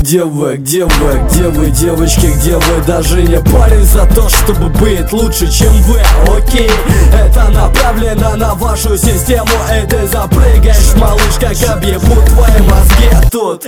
где вы, девочки, где вы? Даже не парень за то, чтобы быть лучше, чем вы. Окей, это направлено на вашу систему, и ты запрыгаешь, малыш, как объебут твои мозги. Тут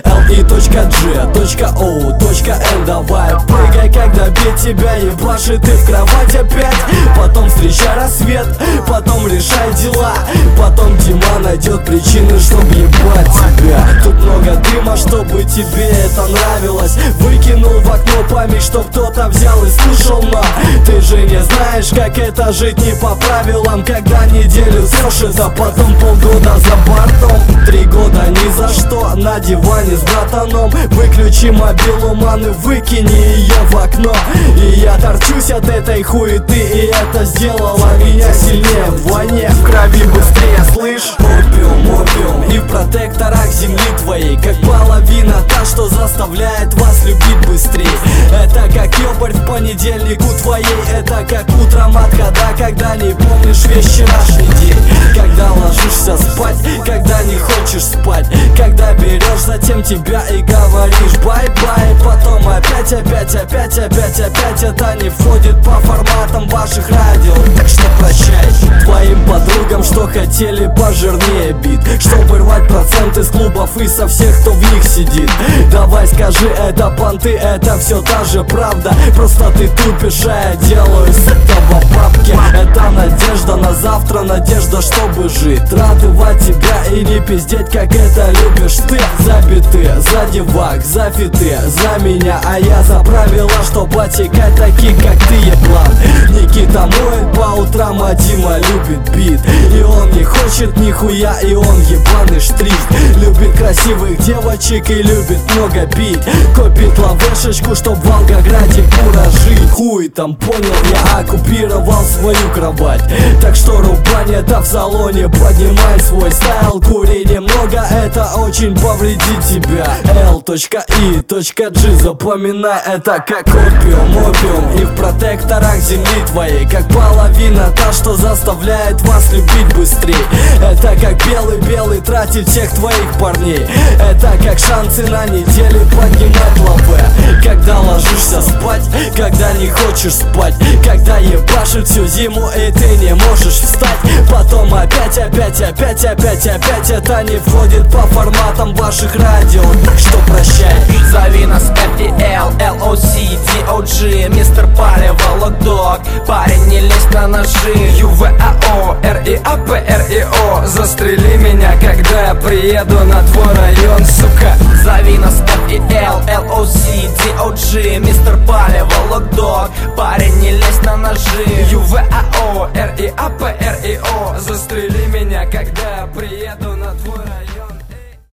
L.I.G.O.N. Давай прыгай, когда бит тебя ебашит, ты в кровать опять. Потом встречай рассвет, потом решай дела, потом Дима найдет причины, чтобы ебать тебя. Тут много дыма, чтобы тебе это нравилось. Выкинул в окно память, чтоб кто-то взял и слушал. Но ты же не знаешь, как это жить не по правилам, когда неделю сушит, а потом полгода за бортом. 3 года ни за что на диване с братаном. Выключи мобилу, ман, и выкини ее в окно. И я торчусь от этой хуеты, и это сделало меня сильнее. Вдвойне, в крови быстрее, слышь? Опиум, и в протекторах земли твоей, как половина та, что заставляет вас любить быстрее. Это как ёбарь в понедельник у твоей, это как утром отхода, когда не помнишь весь вчерашний день. Когда ложишься спать, когда не хочешь спать, когда берешь затем тебя и говоришь бай-бай. Потом опять, это не входит по форматам ваших радио. Так что прощай твоим подругам, что хотели пожирнее бит, чтобы рвать проценты с клубов и со всех, кто в них сидит. Давай скажи, это понты, это все та же правда, просто ты тупишь, а я делаю с этого бабки. Это надежда на завтра, надежда, чтобы жить, радовать тебя и не пиздеть, как это любишь ты. За биты, за девак, за фиты, за меня, а я за правила, чтоб отекать таких, как ты, еблан. Никита моет по утрам, а Дима любит бит, и он не хочет нихуя, и он ебаный штрих. Любит красивых девочек и любит много пить, копит лавешечку, чтоб в Волгограде куражить. Хуй там, понял, я оккупировал свою кровать, так что рубань это в салоне, поднимай свой стайл. Кури немного, это очень повредит тебя. L.I.G. запоминай, это как опиум, и в протекторах земли твоей, как половина та, что заставляет вас любить быстрее. Это как белый тратит всех твоих парней, это как шансы на неделе поднимать лаве. Когда ложишься спать, когда не хочешь спать, когда ебашит всю зиму и ты не можешь встать. Потом опять, это не входит по форматам ваших радио. Так что прощай. Зови нас FTL, LOCDOG, мистер Палево, Локдог. Парень, не лезь на ножи. UVAO, RIAP, RIO. Застрели меня, когда я приеду на твой район, сука. Зови нас FTL, LOCDOG, мистер Палево, Локдог. Парень, не лезь на ножи. UVAO, RIAP, RIO. Застрели